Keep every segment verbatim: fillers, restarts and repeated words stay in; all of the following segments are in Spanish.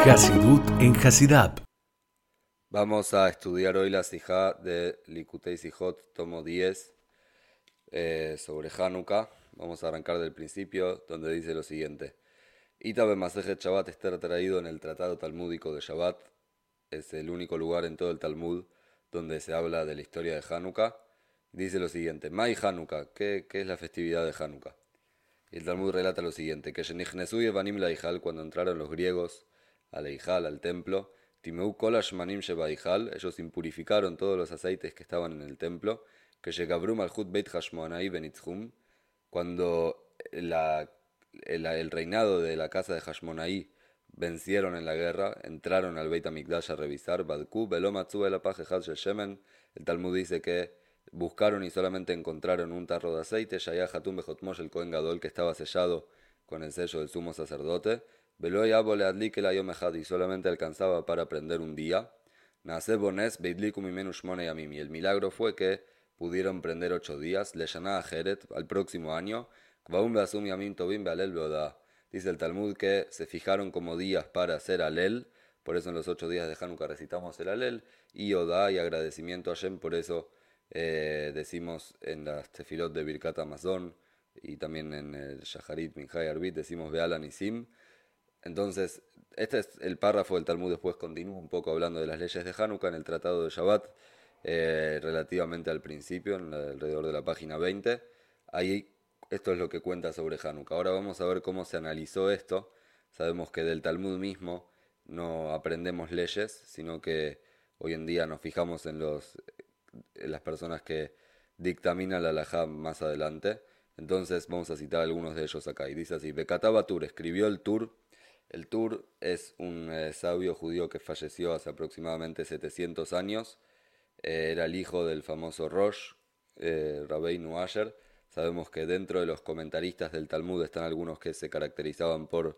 Hasidut en Hasidab. Vamos a estudiar hoy la Sijá de Likutei Sijot, tomo diez, eh, sobre Hanukkah. Vamos a arrancar del principio, donde dice lo siguiente. Ita Masejet Shabbat está traído en el Tratado Talmúdico de Shabbat. Es el único lugar en todo el Talmud donde se habla de la historia de Hanukkah. Dice lo siguiente. Mai Hanukkah, ¿qué, qué es la festividad de Hanukkah? Y el Talmud relata lo siguiente, que Shenichnesu Yevanim Laijal, cuando entraron los griegos al Eijal, al templo, Timeu Kolash Manim Shebaijal, ellos impurificaron todos los aceites que estaban en el templo, que Shegabrum Malchut Beit Hashmonai Benitzhum, cuando la, el, el reinado de la casa de Hashmonaí vencieron en la guerra, entraron al Beit HaMikdash a revisar, Badku Belomatzu Elapaj Ejad Shemen, el Talmud dice que buscaron y solamente encontraron un tarro de aceite, Shaya Hatum Bejotmosh el Kohen Gadol, que estaba sellado con el sello del sumo sacerdote, Veloy Abole Adlik el Ayom Ejad, y solamente alcanzaba para prender un día, Naase Bones Beidlikum Imenu Shmone Yamim, y el milagro fue que pudieron prender ocho días, Leshana Ajeret, al próximo año, Kvaum Beasum Yamim Tovim Bealel Beodah. Dice el Talmud que se fijaron como días para hacer Alel, por eso en los ocho días de Hanukkah recitamos el Alel, y Odá y agradecimiento a Hashem, por eso eh, decimos en las tefilot de Birkat Hamazon y también en el Shaharit Minjai Arbit decimos Beala Nisim. Entonces, este es el párrafo del Talmud, después continúa un poco hablando de las leyes de Hanukkah en el Tratado de Shabbat, eh, relativamente al principio, en la, alrededor de la página veinte. Ahí esto es lo que cuenta sobre Hanukkah. Ahora vamos a ver cómo se analizó esto. Sabemos que del Talmud mismo no aprendemos leyes, sino que hoy en día nos fijamos en, los, en las personas que dictaminan la halajá más adelante. Entonces vamos a citar algunos de ellos acá. Y dice así, Bekataba Tur, escribió el Tur. El Tur es un eh, sabio judío que falleció hace aproximadamente setecientos años. Eh, era el hijo del famoso Rosh, eh, Rabbeinu Asher. Sabemos que dentro de los comentaristas del Talmud están algunos que se caracterizaban por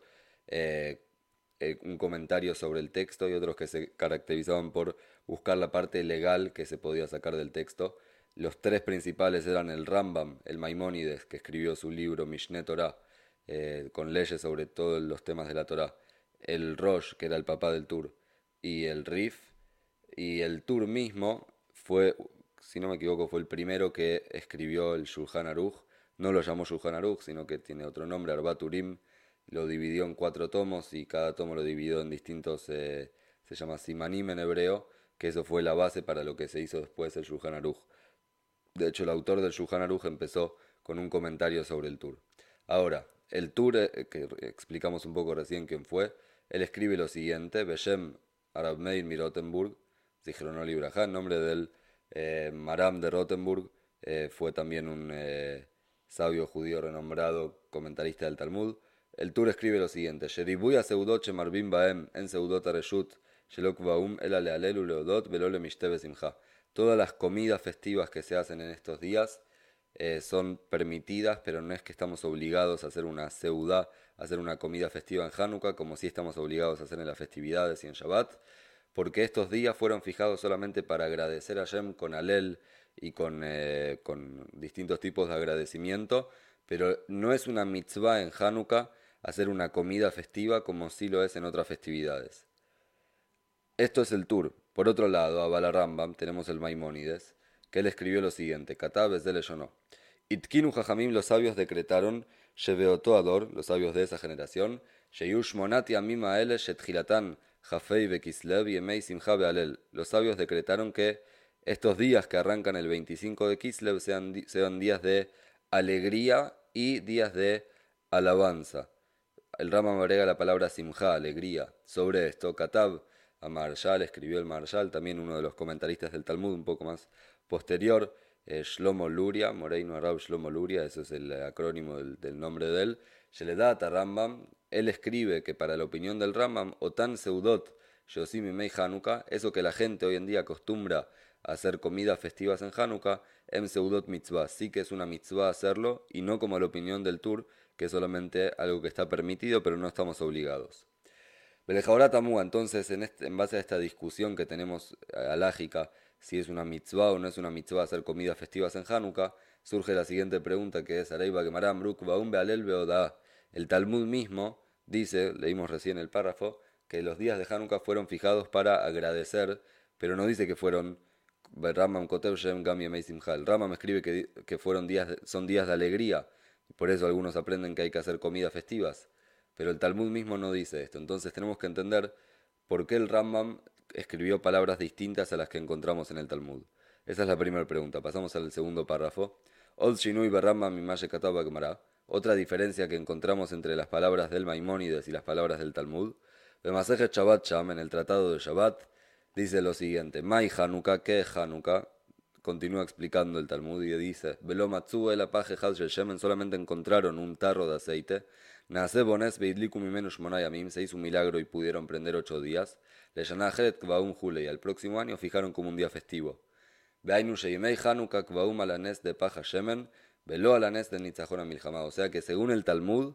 eh, eh, un comentario sobre el texto y otros que se caracterizaban por buscar la parte legal que se podía sacar del texto. Los tres principales eran el Rambam, el Maimónides, que escribió su libro Mishneh Torah, eh, con leyes sobre todos los temas de la Torah, el Rosh, que era el papá del Tur, y el Rif. Y el Tur mismo fue, si no me equivoco, fue el primero que escribió el Shulchan Aruch. No lo llamó Shulchan Aruch, sino que tiene otro nombre, Arbat Urim. Lo dividió en cuatro tomos y cada tomo lo dividió en distintos, eh, se llama Simanim en hebreo, que eso fue la base para lo que se hizo después el Shulchan Aruch. De hecho, el autor del Shulchan Aruch empezó con un comentario sobre el Tur. Ahora, el Tur, eh, que explicamos un poco recién quién fue, él escribe lo siguiente, Beshem Arab Meir mi Rothenburg, Zichrono Libraja, en nombre del eh, Maram de Rothenburg, eh, fue también un eh, sabio judío renombrado, comentarista del Talmud. El Tur escribe lo siguiente, Sheribuya seudot shemarbim baem en seudot areshut, shelok baum el alealelu leodot velole mishtebe simcha. Todas las comidas festivas que se hacen en estos días eh, son permitidas, pero no es que estamos obligados a hacer una seudá, a hacer una comida festiva en Hanukkah, como si estamos obligados a hacer en las festividades y en Shabbat, porque estos días fueron fijados solamente para agradecer a Hashem con Alel y con, eh, con distintos tipos de agradecimiento, pero no es una mitzvah en Hanukkah hacer una comida festiva como sí lo es en otras festividades. Esto es el Tur. Por otro lado, a Bala Rambam tenemos el Maimónides, que él escribió lo siguiente, Katab es de Leyonó. Itkinu Jajamim, los sabios decretaron, Shebeoto Ador, los sabios de esa generación, Sheyush Monati Amim Aele Shetjilatan, Jafei Bekislev y Emei Simcha Bealel. Los sabios decretaron que estos días que arrancan el veinticinco de Kislev sean, sean días de alegría y días de alabanza. El Rambam agrega la palabra Simcha, alegría. Sobre esto, Katab a Marshal, escribió el Marshal, también uno de los comentaristas del Talmud, un poco más posterior, eh, Shlomo Luria, Moreino Arab Shlomo Luria, ese es el acrónimo del, del nombre de él, Sheledat a Rambam, él escribe que para la opinión del Rambam, Otan Seudot, Yosim y Mei Hanukkah, eso que la gente hoy en día acostumbra a hacer comidas festivas en Hanukkah, Em Seudot Mitzvah, sí que es una mitzvah hacerlo, y no como la opinión del Tur, que es solamente algo que está permitido, pero no estamos obligados. Belejahorá Tamúa, entonces, en, este, en base a esta discusión que tenemos alágica, si es una mitzvah o no es una mitzvah hacer comidas festivas en Hanukkah, surge la siguiente pregunta que es, Areiba Gemaram Ruk Baum Bealel Beodah. El Talmud mismo dice, leímos recién el párrafo, que los días de Hanukkah fueron fijados para agradecer, pero no dice que fueron Rambam Kotev Shem Gam Yemei Simcha. El Rambam escribe que, que fueron días de- son días de alegría, y por eso algunos aprenden que hay que hacer comidas festivas, pero el Talmud mismo no dice esto. Entonces tenemos que entender por qué el Rambam escribió palabras distintas a las que encontramos en el Talmud. Esa es la primera pregunta. Pasamos al segundo párrafo. Od Shinui Berrambam Mimashe Kataba Gemara. Otra diferencia que encontramos entre las palabras del Maimónides y las palabras del Talmud. Bemasejet Shabbat Sham, en el tratado de Shabbat, dice lo siguiente: Mai Hanukkah, ¿qué es Hanukkah? Continúa explicando el Talmud y dice: Velo matzu el apaje had shel shemen, solamente encontraron un tarro de aceite. Naase bones veidliku mimenu shmonay yamim, se hizo un milagro y pudieron prender ocho días. Le shanahet kvaum jule, y al próximo año fijaron como un día festivo. Veainu sheimei Hanukkah kvaum alanes de paja shemen, velo alanes de nitzachon amilchama. O sea que según el Talmud,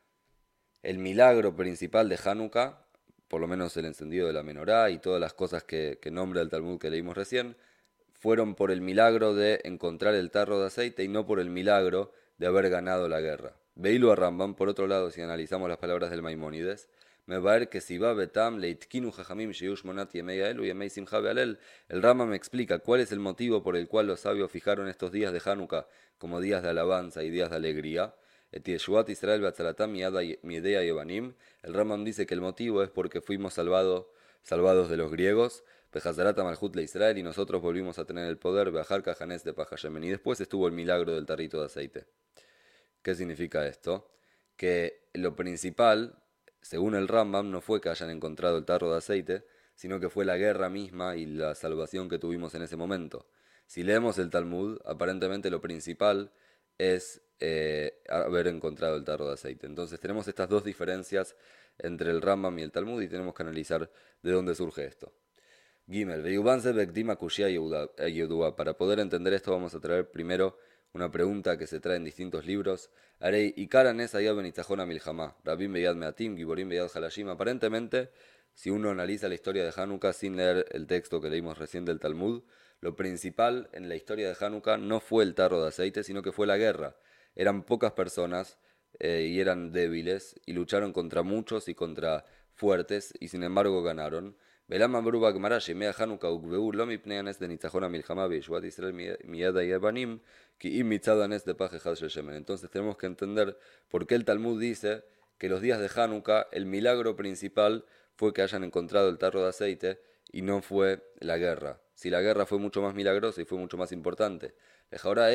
el milagro principal de Hanukkah, por lo menos el encendido de la menorá y todas las cosas que, que nombra el Talmud que leímos recién, fueron por el milagro de encontrar el tarro de aceite y no por el milagro de haber ganado la guerra. Veilo a Rambam, por otro lado, si analizamos las palabras del Maimónides, me va a ver que si va betam leitkinu jajamim sheyush monat yemei aelu yemei simcha bealel, el Rambam me explica cuál es el motivo por el cual los sabios fijaron estos días de Hanukkah como días de alabanza y días de alegría. Et Yeshuat Israel beatzalatam miedea yevanim. El Rambam dice que el motivo es porque fuimos salvado, salvados de los griegos. Pejazarat Malhut le Israel, y nosotros volvimos a tener el poder, Beajar Kajanés de Pajashemen. Y después estuvo el milagro del tarrito de aceite. ¿Qué significa esto? Que lo principal, según el Rambam, no fue que hayan encontrado el tarro de aceite, sino que fue la guerra misma y la salvación que tuvimos en ese momento. Si leemos el Talmud, aparentemente lo principal es eh, haber encontrado el tarro de aceite. Entonces tenemos estas dos diferencias entre el Rambam y el Talmud y tenemos que analizar de dónde surge esto. Gimel, Veyubanse Bekdima Kushia Yehudua. Para poder entender esto vamos a traer primero una pregunta que se trae en distintos libros. Arei Ikaranes Ayab Benitzajona Milhamá, Rabim Beyad Meatim, Giborim Beyad Halashim. Aparentemente, si uno analiza la historia de Hanukkah sin leer el texto que leímos recién del Talmud, lo principal en la historia de Hanukkah no fue el tarro de aceite, sino que fue la guerra. Eran pocas personas eh, y eran débiles, y lucharon contra muchos y contra fuertes, y sin embargo ganaron. Velam amru bagmara shemei Hanukkah ukveu lo mipnei hanes de nitzachon hamilchama beyeshuat Israel miyad hayevanim ki im mitzad hanes de paj echad shel shemen. Entonces tenemos que entender por qué el Talmud dice que los días de Hanukkah el milagro principal fue que hayan encontrado el tarro de aceite y no fue la guerra. Si la guerra fue mucho más milagrosa y fue mucho más importante. Ahora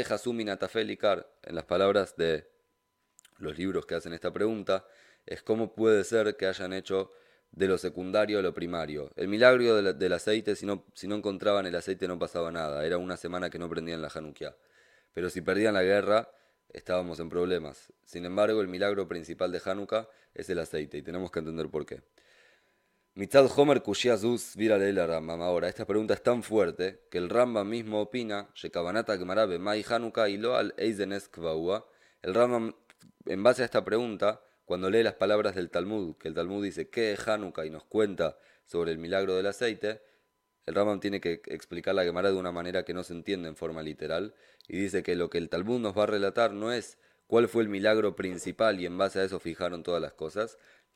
en las palabras de los libros que hacen esta pregunta, es cómo puede ser que hayan hecho de lo secundario a lo primario. El milagro del, del aceite, si no, si no encontraban el aceite no pasaba nada. Era una semana que no prendían la Hanukkah. Pero si perdían la guerra, estábamos en problemas. Sin embargo, el milagro principal de Hanukkah es el aceite y tenemos que entender por qué. Mitzad Homer Kushia Zuz Viralei la Rambam. Ahora, esta pregunta es tan fuerte que el Rambam mismo opina, Shekabanata Gemara Bemai Hanukkah y lo al Eizenes Kvaua. El Rambam, en base a esta pregunta, cuando lee las palabras del Talmud, que el Talmud dice ¿qué es Hanukkah? Y nos cuenta sobre el milagro del aceite, el Rambam tiene que explicar la Gemara de una manera que no se entiende en forma literal, y dice que lo que el Talmud nos va a relatar no es cuál fue el milagro principal y en base a eso fijaron todas las cosas,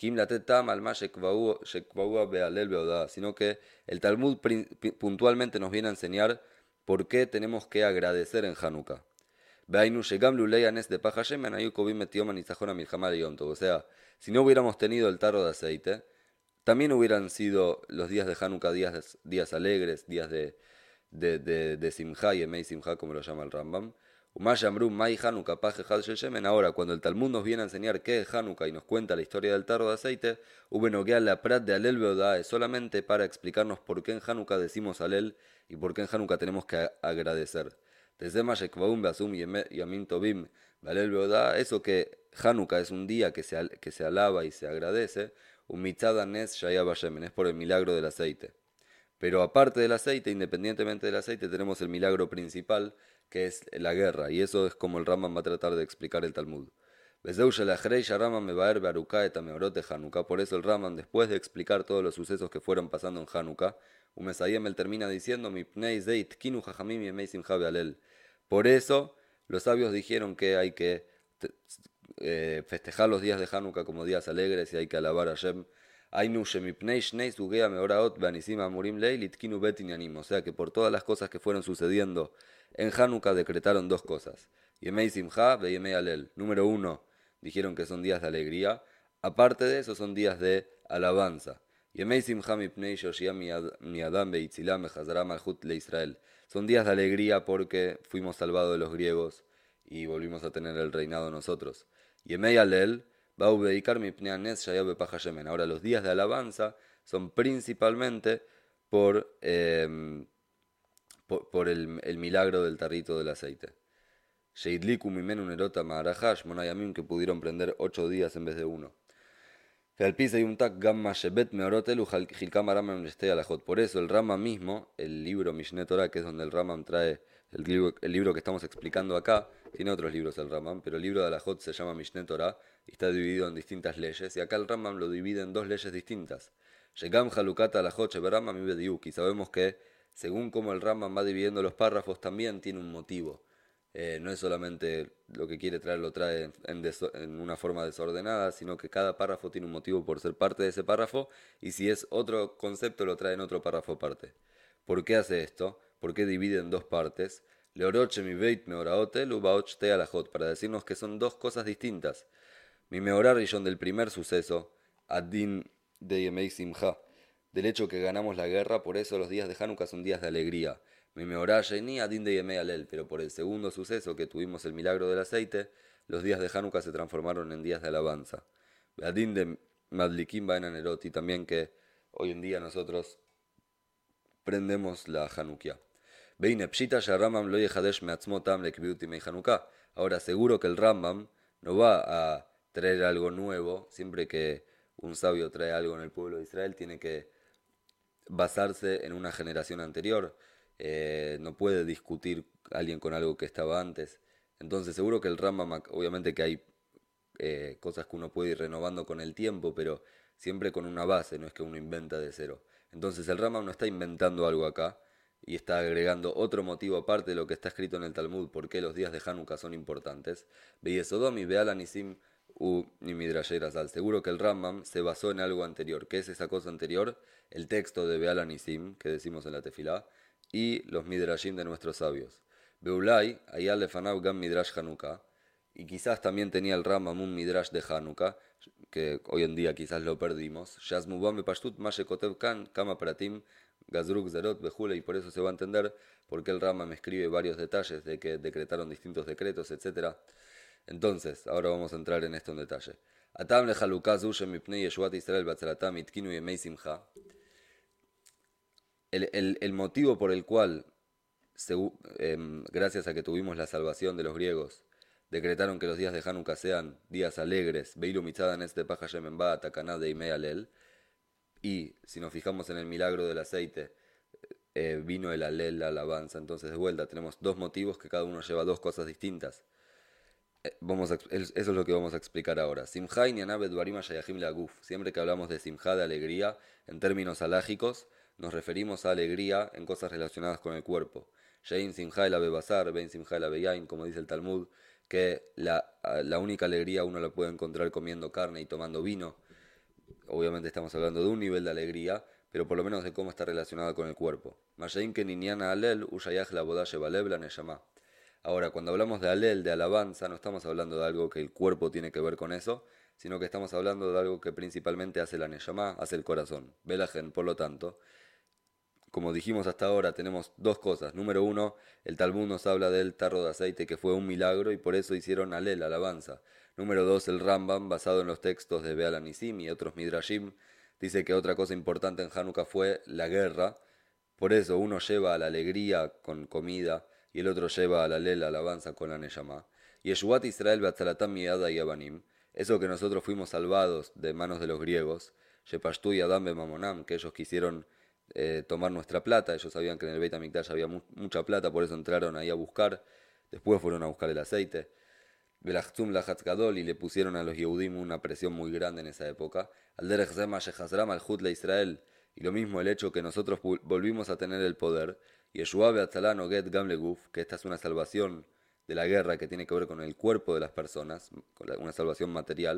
sino que el Talmud puntualmente nos viene a enseñar por qué tenemos que agradecer en Hanukkah. O sea, si no hubiéramos tenido el tarro de aceite, también hubieran sido los días de Hanukkah días, días alegres, días de, de, de, de Simcha y Emei Simcha, como lo llama el Rambam. Ahora, cuando el Talmud nos viene a enseñar qué es Hanukkah y nos cuenta la historia del tarro de aceite, la prat de Alel Beodá es solamente para explicarnos por qué en Hanukkah decimos Alel y por qué en Hanukkah tenemos que agradecer. Eso que Hanukkah es un día que se, que se alaba y se agradece, es por el milagro del aceite. Pero aparte del aceite, independientemente del aceite, tenemos el milagro principal, que es la guerra, y eso es como el Rambam va a tratar de explicar el Talmud. Por eso el Rambam, después de explicar todos los sucesos que fueron pasando en Hanukkah, Umesayem él termina diciendo, por eso los sabios dijeron que hay que eh, festejar los días de Hanukkah como días alegres y hay que alabar a Hashem Ainu shemipnei shnei sugea meoraot beanisim amurim lei litkinu bet inyanim. O sea que por todas las cosas que fueron sucediendo en Hanukkah decretaron dos cosas. Yemei simcha ve yemei alel. Número uno, dijeron que son días de alegría. Aparte de eso son días de alabanza. Yemei simcha mipnei shoshia miadam beitzilam mechazara malchut le Israel. Son días de alegría porque fuimos salvados de los griegos y volvimos a tener el reinado nosotros. Yemei alel bau beikar mipnei anes shaya bepaj Hashemen. Ahora los días de alabanza son principalmente por, eh, por, por el, el milagro del tarrito del aceite. Sheidliku mimenu nerota ma'arajash monayamim, que pudieron prender ocho días en vez de uno. Por eso el Rama mismo, el libro Mishneh Torah, que es donde el Rambam trae el libro, el libro que estamos explicando acá, tiene otros libros el Rambam, pero el libro de Alajot se llama Mishneh Torah y está dividido en distintas leyes, y acá el Rambam lo divide en dos leyes distintas. Shegam Halukata Alajot Sheberambam y Bediuk, y sabemos que según como el Rambam va dividiendo los párrafos también tiene un motivo. Eh, no es solamente lo que quiere traer, lo trae en, deso- en una forma desordenada, sino que cada párrafo tiene un motivo por ser parte de ese párrafo, y si es otro concepto lo trae en otro párrafo aparte. ¿Por qué hace esto? ¿Por qué divide en dos partes? Leoroche mi beit meoraote lubaoch te alajot, para decirnos que son dos cosas distintas. Mi meorar rillón del primer suceso, adin de Yemei Simcha, del hecho que ganamos la guerra, por eso los días de Hanukkah son días de alegría. Mi meorá ni adin de Yemei Alel, pero por el segundo suceso que tuvimos el milagro del aceite, los días de Hanukkah se transformaron en días de alabanza. Adin de Madlikim Baenanerot, y también que hoy en día nosotros prendemos la Hanukkah. Veine pshita sharambam lo yehadesh meatzmotam lekbiuti mei Hanukkah. Ahora seguro que el Rambam no va a traer algo nuevo. Siempre que un sabio trae algo en el pueblo de Israel tiene que basarse en una generación anterior. Eh, no puede discutir alguien con algo que estaba antes. Entonces seguro que el Rambam, obviamente que hay eh, cosas que uno puede ir renovando con el tiempo, pero siempre con una base, no es que uno inventa de cero. Entonces el Rambam no está inventando algo acá y está agregando otro motivo aparte de lo que está escrito en el Talmud, por qué los días de Hanukkah son importantes. Sodom y Beal Anisim u Midrashei Razal. Seguro que el Rambam se basó en algo anterior. ¿Qué es esa cosa anterior? El texto de Beal Anisim, que decimos en la Tefilá, y los Midrashim de nuestros sabios. Beulay, Ayal Lefanav Gam Midrash Hanukkah, y quizás también tenía el Rambam un Midrash de Hanukkah, que hoy en día quizás lo perdimos. Shazmubam Bepashtut Mashekotev Kan, Kama Pratim, Gazruk Zerot, Bejule, y por eso se va a entender por qué el Rambam escribe varios detalles de que decretaron distintos decretos, etcétera. Entonces, ahora vamos a entrar en esto en detalle. Atam le Halukah Zushem Mipnei Yeshuat Israel Batzalatam Itkinu Yemei Simcha. El, el, el motivo por el cual, segu, eh, gracias a que tuvimos la salvación de los griegos, decretaron que los días de Hanukkah sean días alegres, Beilu Mitzadan este Pajayem en Ba, Takaná de Imei Alel, y si nos fijamos en el milagro del aceite, eh, vino el Alel, la alabanza. Entonces de vuelta tenemos dos motivos que cada uno lleva dos cosas distintas. Eh, vamos a, eso es lo que vamos a explicar ahora. Simcha y Nianabe Dvarima Shayahim Laguf. Siempre que hablamos de Simcha, de alegría, en términos alágicos, nos referimos a alegría en cosas relacionadas con el cuerpo. Shein Simcha el Abebasar, Ben Simcha el Abeyain, como dice el Talmud, que la, la única alegría uno la puede encontrar comiendo carne y tomando vino. Obviamente estamos hablando de un nivel de alegría, pero por lo menos de cómo está relacionada con el cuerpo. Mashain que niñana alel, ushayach la bodaye balebla neyama. Ahora, cuando hablamos de alel, de alabanza, no estamos hablando de algo que el cuerpo tiene que ver con eso, sino que estamos hablando de algo que principalmente hace la neyama, hace el corazón. Belajen, por lo tanto, como dijimos hasta ahora, tenemos dos cosas. Número uno, el Talmud nos habla del tarro de aceite que fue un milagro y por eso hicieron alel, alabanza. Número dos, el Rambam, basado en los textos de Beal Anisim y otros Midrashim, dice que otra cosa importante en Hanukkah fue la guerra. Por eso uno lleva a la alegría con comida y el otro lleva a la alel, la alabanza con la neyama. Yeshuat Israel beatzalatam miada y abanim. Eso que nosotros fuimos salvados de manos de los griegos. Shepashtu y Adam bemamonam, que ellos quisieron Eh, tomar nuestra plata. Ellos sabían que en el Beit HaMikdash había mu mucha plata, por eso entraron ahí a buscar. Después fueron a buscar el aceite. Belachtum lachatz gadol, y le pusieron a los Yehudim una presión muy grande en esa época. Al derech zema shechazram al Hut le Israel. Y lo mismo el hecho que nosotros volvimos a tener el poder. Yeshua beatzalá noget gam leguf, que esta es una salvación de la guerra que tiene que ver con el cuerpo de las personas, con una salvación material.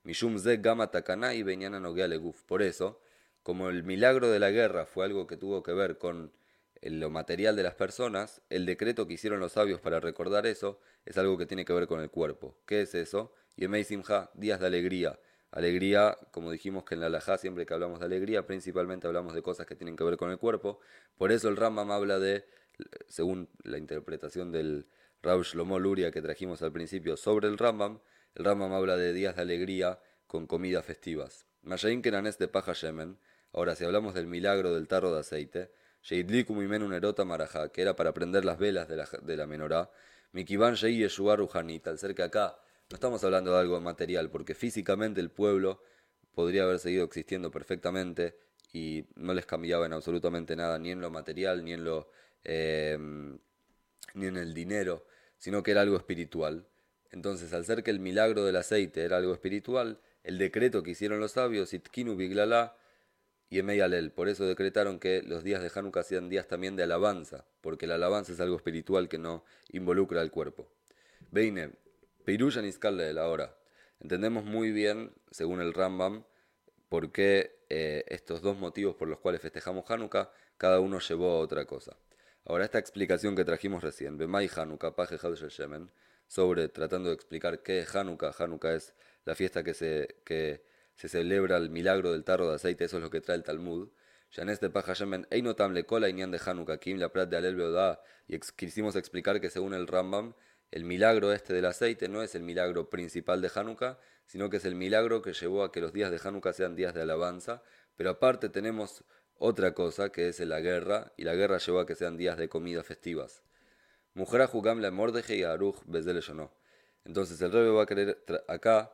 Mishum ze gama takanai beñana nogea leguf. Por eso, como el milagro de la guerra fue algo que tuvo que ver con lo material de las personas, el decreto que hicieron los sabios para recordar eso es algo que tiene que ver con el cuerpo. ¿Qué es eso? Yemei Simha, días de alegría. Alegría, como dijimos que en la halajá siempre que hablamos de alegría, principalmente hablamos de cosas que tienen que ver con el cuerpo. Por eso el Rambam habla de, según la interpretación del Rav Shlomo Luria que trajimos al principio sobre el Rambam, el Rambam habla de días de alegría con comidas festivas. Mashaim kenanes de paja shemen. Ahora, si hablamos del milagro del tarro de aceite, sheidlikum imenu nerota marajá, que era para prender las velas de la, de la menorá, mikivan shei yeshua ruhanit, al ser que acá no estamos hablando de algo material, porque físicamente el pueblo podría haber seguido existiendo perfectamente y no les cambiaba en absolutamente nada, ni en lo material, ni en lo eh, ni en el dinero, sino que era algo espiritual. Entonces, al ser que el milagro del aceite era algo espiritual, el decreto que hicieron los sabios, Itkinu Biglalá y Emei Alel, por eso decretaron que los días de Hanukkah sean días también de alabanza, porque la alabanza es algo espiritual que no involucra al cuerpo. Beine, Peirushan Iskalel, ahora, entendemos muy bien, según el Rambam, por qué eh, estos dos motivos por los cuales festejamos Hanukkah, cada uno llevó a otra cosa. Ahora, esta explicación que trajimos recién, Bemai Hanukkah, Paje Hadshel Shemen, sobre tratando de explicar qué es Hanukkah. Hanukkah es la fiesta que se, que se celebra el milagro del tarro de aceite, eso es lo que trae el Talmud. Yanes de Paja Shemen, Einotam le kola inyan de Hanukkah, Kim la prat de Alel Beodá, y ex quisimos explicar que según el Rambam, el milagro este del aceite no es el milagro principal de Hanukkah, sino que es el milagro que llevó a que los días de Hanukkah sean días de alabanza, pero aparte tenemos otra cosa que es la guerra, y la guerra llevó a que sean días de comidas festivas. Mujer jugam la mordeje y aruj bezdele no. Entonces el Rebbe va a querer acá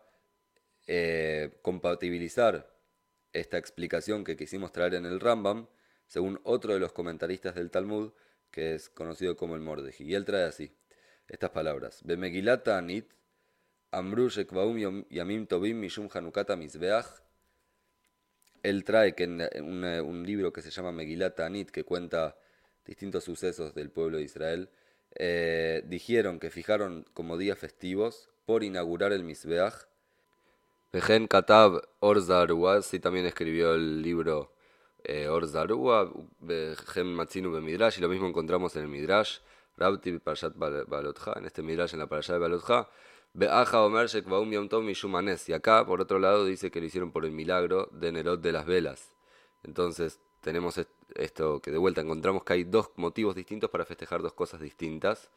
eh, compatibilizar esta explicación que quisimos traer en el Rambam, según otro de los comentaristas del Talmud, que es conocido como el Mordeji. Y él trae así estas palabras: Bemegilata anit, amru shekvaum yamim tobim mishum hanukata mizbeach. Él trae que en un, un libro que se llama Megilata Anit, que cuenta distintos sucesos del pueblo de Israel, eh, dijeron que fijaron como días festivos por inaugurar el Mizbeach. Vejen Katab Or Zarua, sí también escribió el libro eh, Or Zarua, Vejen Matzinu be Midrash, y lo mismo encontramos en el Midrash, Rabti Parashat Balotja, en este Midrash en la Parashat de Balotja. Be'aja Omer Shekvaum Yom Tov Mishum Anes. Y acá, por otro lado, dice que lo hicieron por el milagro de Nerot de las velas. Entonces, tenemos esto que de vuelta encontramos que hay dos motivos distintos para festejar dos cosas distintas.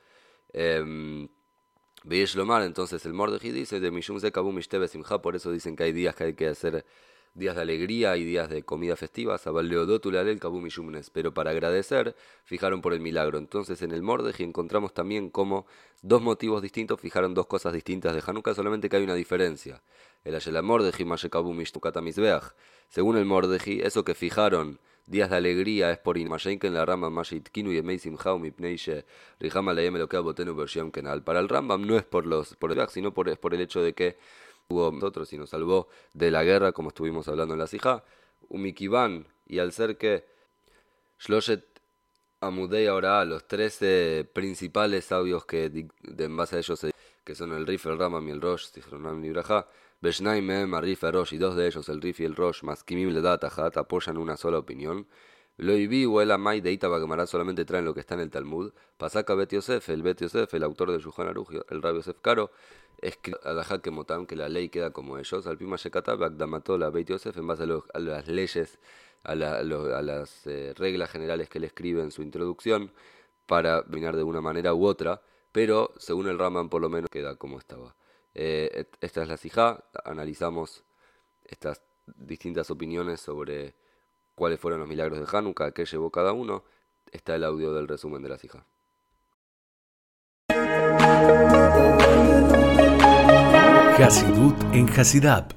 Veyesh Lomar, entonces el Mordeji dice de Mishum Zekabu Mishteh Besimcha, por eso dicen que hay días que hay que hacer días de alegría y días de comida festivas, pero para agradecer fijaron por el milagro. Entonces en el Mordeji encontramos también como dos motivos distintos fijaron dos cosas distintas de Hanukkah, solamente que hay una diferencia. El Ayel Mordeji Mashekabu Mishtukata Mizbeach, según el Mordeji, eso que fijaron días de alegría es por Inmashenken la Rambam Mashitkinu y Emei Simchau Mipneishe Rijama Layem Elokea Botenu Bershem Kenal. Para el Rambam no es por los por el Beach, sino por, es por el hecho de que hubo nosotros y nos salvó de la guerra, como estuvimos hablando en la Sijá, Umikivan, y al ser que Shloshet Amudei ahora los trece principales sabios que de, en base a ellos, que son el Rif, el Rambam y el Rosh, Zichronam Libraja, Beshnai Mehem, Arif, Rosh, y dos de ellos, el Rif y el Rosh, Maskimim Ledat Ahat, apoyan una sola opinión. Lo Ibi o el Amai de Ita Bagmará solamente traen lo que está en el Talmud. Pasaka Bet Yosef, el Bet Yosef, el autor del Shulchan Aruch, el Rabbi Yosef Karo, escribe a la Hake Motam que la ley queda como ellos. Al Pima Shekata, Bagdamató la Bet Yosef, en base a, los, a las leyes, a, la, a, lo, a las eh, reglas generales que él escribe en su introducción, para opinar de una manera u otra, pero según el Rambam por lo menos queda como estaba. Eh, esta es la Sijá, analizamos estas distintas opiniones sobre cuáles fueron los milagros de Hanukkah, qué llevó cada uno. Está el audio del resumen de la Sijá. Hasidut en Hasidab.